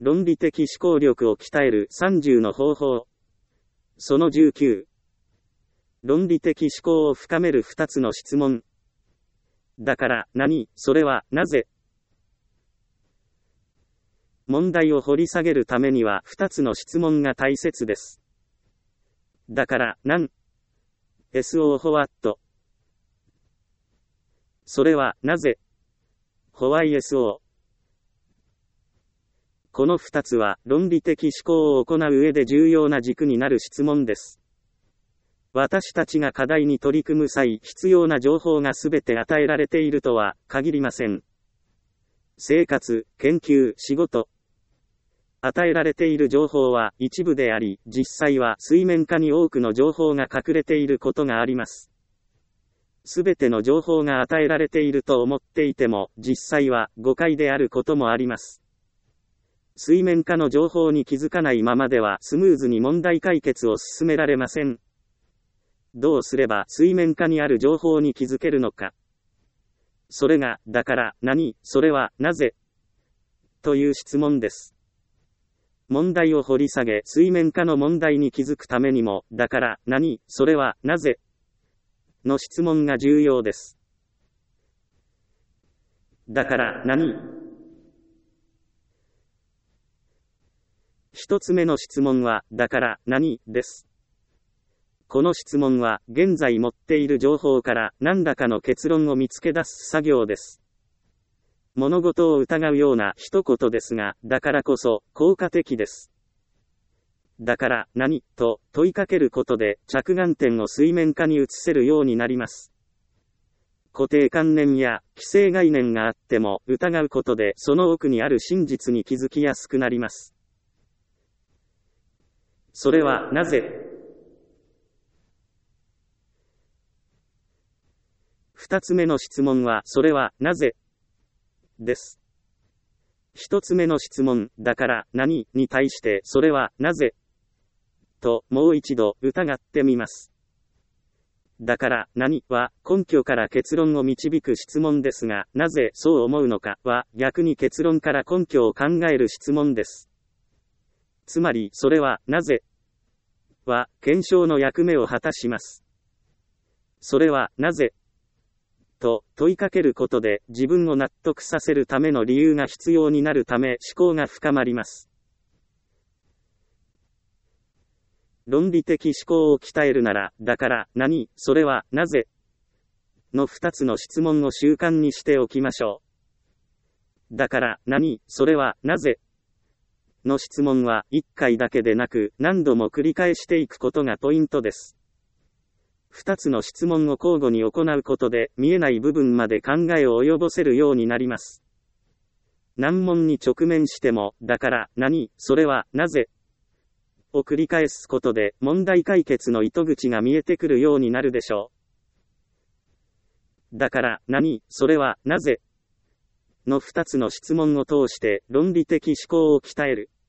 論理的思考力を鍛える30の方法。その19。論理的思考を深める2つの質問。だから何、それはなぜ。問題を掘り下げるためには2つの質問が大切です。だから何 ?So what? それはなぜ ?Why so? この2つは論理的思考を行う上で重要な軸になる質問です。私たちが課題に取り組む際、必要な情報がすべて与えられているとは限りません。生活、研究、仕事。与えられている情報は一部であり、実際は水面下に多くの情報が隠れていることがあります。すべての情報が与えられていると思っていても、実際は誤解であることもあります。水面下の情報に気づかないままではスムーズに問題解決を進められません。どうすれば水面下にある情報に気づけるのか。それが、だから何、それはなぜという質問です。問題を掘り下げ、水面下の問題に気づくためにも、だから何、それはなぜの質問が重要です。だから何？一つ目の質問は、だから何です。この質問は、現在持っている情報から何らかの結論を見つけ出す作業です。物事を疑うような一言ですが、だからこそ効果的です。だから何と問いかけることで着眼点を水面下に移せるようになります。固定観念や既成概念があっても疑うことでその奥にある真実に気づきやすくなります。それはなぜ？二つ目の質問は、それはなぜ？です。一つ目の質問、だから何に対して、それはなぜ？と、もう一度疑ってみます。だから何は根拠から結論を導く質問ですが、なぜそう思うのかは逆に結論から根拠を考える質問です。つまり、それはなぜは検証の役目を果たします。それはなぜと問いかけることで自分を納得させるための理由が必要になるため思考が深まります。論理的思考を鍛えるなら、だから何、それはなぜの2つの質問を習慣にしておきましょう。だから何、それはなぜの質問は1回だけでなく何度も繰り返していくことがポイントです。2つの質問を交互に行うことで見えない部分まで考えを及ぼせるようになります。難問に直面しても、だから何、それはなぜを繰り返すことで問題解決の糸口が見えてくるようになるでしょう。だから何、それはなぜの2つの質問を通して論理的思考を鍛える。